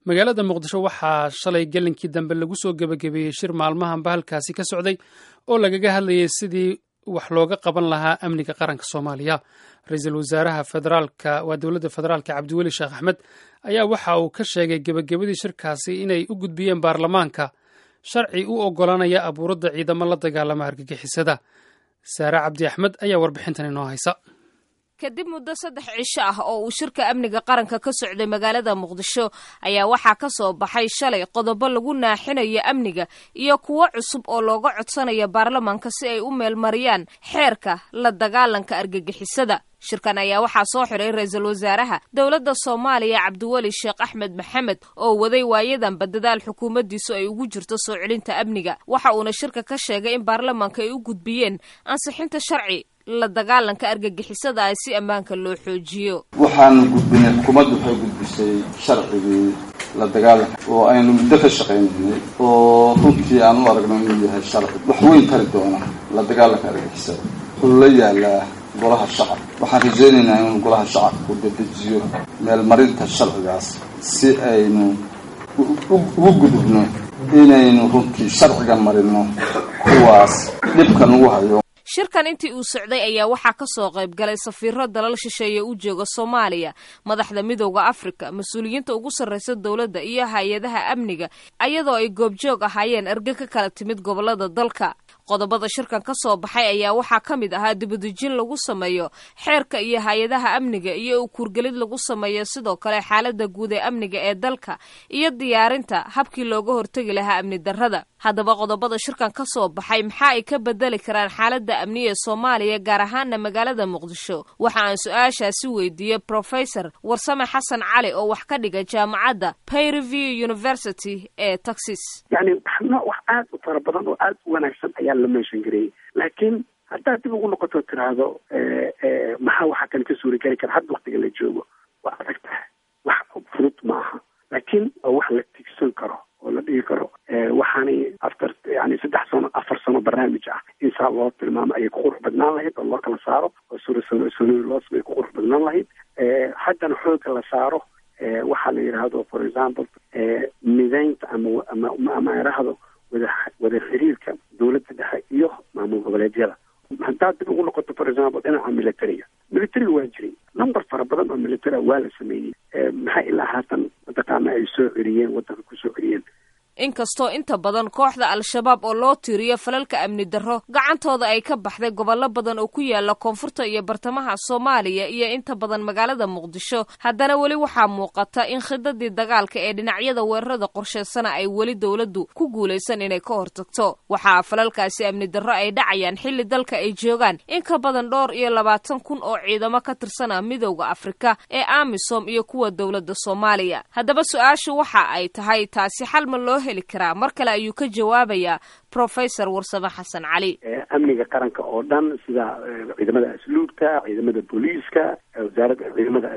magaalada muqdisho waxaa shalay gelinkii dambe lagu soo gebagabeeyey shir maalmahanba halkaasi ka socday oo lagaga hadlayay sidii wax looga qaban lahaa amniga qaranka soomaaliya. ra-iisul wasaaraha federaalka waa dowladda federaalka cabdiweli sheekh axmed ayaa waxa uu ka sheegay gebagabadii shirkaasi inay u gudbiyeen baarlamaanka sharci u oggolaanaya abuuradda ciidamo la dagaalama argagixisada. saare cabdi axmed ayaa warbixintan inoo haysa. kadib muddo 3 cisho ah oo uu shirka amniga qaranka ka socday magaalada muqdisho ayaa waxaa ka soo baxay shalay qodobo lagu naaxinayo amniga iyo kuwo cusub oo looga codsanayo baarlamaanka si ay u meelmariyaan xeerka la dagaalanka argagixisada. shirkan ayaa waxaa soo xiray ra-iisul wasaaraha dowladda Soomaaliya Cabdiweli Sheekh Axmed Maxamed oo waday waayadan badadaal xukuumaddiisu ay ugu jirto soo celinta amniga. waxa uuna shirka ka sheegay in baarlamaanka ay u gudbiyeen ansixinta sharci la dagaalanka argagixisada ay si ammaanka loo xoojiyo. waxaan gudbinay xukuumaddu waxay gudbisay sharcigii la dagaalanka oo aynu muddo ka shaqaynay oo runtii aan u aragnay inuu yahay sharci wax weyn tari doona la dagaalanka argagixisada. wuxuu la yaalaa golaha shacabka. waxaan rajaynaynaa inuu golaha shacabka u dedejiyo meelmarinta sharcigaas si aynu ugu gudubno inaynu runtii sharciga marino kuwaas dhibkan ugu hayo. shirkan intii uu socday ayaa waxaa ka soo qayb galay safiiro dalal shisheeye u jooga Soomaaliya, madaxda midowga Afrika, mas'uuliyiinta ugu sarreysa dawladda iyo hay'adaha amniga, iyadoo ay goobjoog ahaayeen erga ka kala timid gobolada dalka. qodobada shirkan ka soo baxay ayaa waxaa ka mid ahaa dibadejin lagu sameeyo xeerka iyo hay'adaha amniga iyo u kurgelid lagu sameeyo sidoo kale xaaladda guud ee amniga ee dalka iyo diyaarinta habkii looga hortagi lahaa amni darrada. haddaba qodobada shirkan ka soo baxay maxaa ay ka bedeli karaan xaaladda amniga ee Soomaaliya gaar ahaan magaalada Muqdisho? waxa aan su'aashaasi weydiiyay Professor Warsame Xasan Cali oo wax ka dhiga jaamacadda Peyreview University ee Texas. wax aad u fara badan oo aad u wanaagsan ayaa la meeshan gareeyay, laakiin haddaad dib ugu noqoto tiraahdo maxaa waxa kan ka suuri geli kara hadda waqtiga la joogo waa adag tahay, wax fudud maaha, laakiin waa wax la tigsan karo oo la dhigi karo waxaanay after 3 sano 4 sano barnaamij ah insaa loo tilmaamo ayay ku qurux badnaan lahayd oo loo kala saaro oo suuri loo sameeyo ku qurux badnaan lahayd. haddana xoogga la saaro waxaa la yidhaahdo for example midaynta ama yidhaahdo wada xiriirka dowladda dhexe iyo maamul goboleedyada. haddaad dib ugu noqoto for example dhinaca militariga waa jiray number fara badan oo military waa la sameeyey. maxaa ilaa haatan mataqaana ay soo celiyeen waddanka ku soo celiyeen. inkastoo inta badan kooxda al-shabaab oo loo tiiriyo falalka amni darro gacantooda ay ka baxday gobollo badan oo ku yaala koonfurta iyo bartamaha Soomaaliya iyo inta badan magaalada Muqdisho, haddana weli waxaa muuqata in khidadii dagaalka ee dhinacyada weerarada qorsheysana ay weli dawladdu ku guulaysan inay ka hortagto. waxaa falalkaasi amni darro ay dhacayaan xilli dalka ay joogaan in ka badan 22,000 oo ciidamo ka tirsan midowga Afrika ee AMISOM iyo kuwa dawladda Soomaaliya. haddaba su'aashu waxa ay tahay taasi xal ma loo heli karaa? mar kale ayuu ka jawaabayaa Professor Warsame Xasan Cali. amniga qaranka oo dhan sida ciidamada asluubta, ciidamada booliiska, wasaaradda ciidamada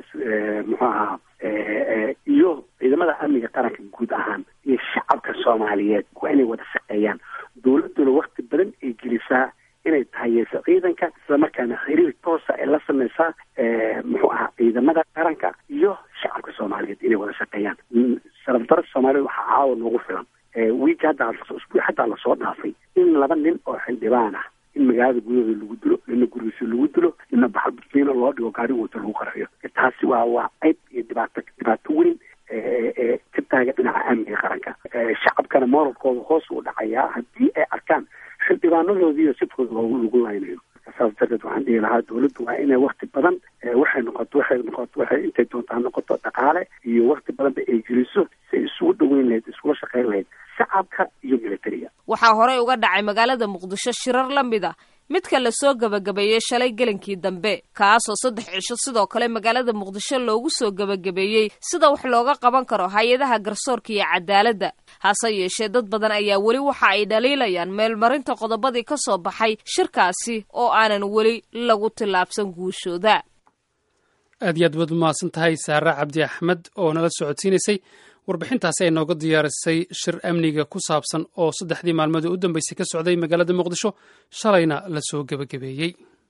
iyo ciidamada amniga qaranka guud ahaan iyo shacabka Soomaaliyeed waa inay wada shaqeeyaan. dawladduna waqti badan ay gelisaa inay tahayeyso ciidanka isla markaana xiriir toosa ay la sameysaa ciidamada qaranka iyo shacabka Soomaaliyeed inay wada shaqeeyaan. saraftar Soomaaliyeed waxaa caawa noogu filan wiig hadda la soo dhaafay in 2 nin oo xildhibaan ah in magaalada gudahooda lagu dilo, in gurigiisa lagu dilo, in baxalbiina loo dhigo gaari wata lagu qarayo. taasi waa qayb iyo dhibaato weyn ka taagan dhinaca amniga qaranka. shacabkana moralkooda hoos u dhacayaa haddii ay arkaan xildhibaanadoodiiyo sifkooda lagu laynayo. saas darteed waxaan dhihi lahaa dawladdu waa inay waqti badan waxay intay doontaa noqoto dhaqaale iyo waqti badanba ay geliso si ay isugu dhaweyn lahayd, iskula shaqayn lahayd shacabka iyo militariga. waxaa horey uga dhacay magaalada Muqdisho shirar la mid ah midka la soo gabagabeeyey shalay gelinkii dambe, kaasoo 3 cisho sidoo kale magaalada Muqdisho loogu soo gabagabeeyey sida wax looga qaban karo hay'adaha garsoorka iyo cadaaladda. hase yeeshee dad badan ayaa weli waxa ay dhaliilayaan meelmarinta qodobadii ka soo baxay shirkaasi oo aanan weli lagu tillaabsan guushooda. aad iyo aad baad umahadsan tahay saare cabdi axmed oo nala socodsiinaysay warbixintaasi ay nooga diyaarisay shir amniga ku saabsan oo 3 maalmood u dambeysay ka socday magaalada Muqdisho shalayna la soo gabagabeeyey.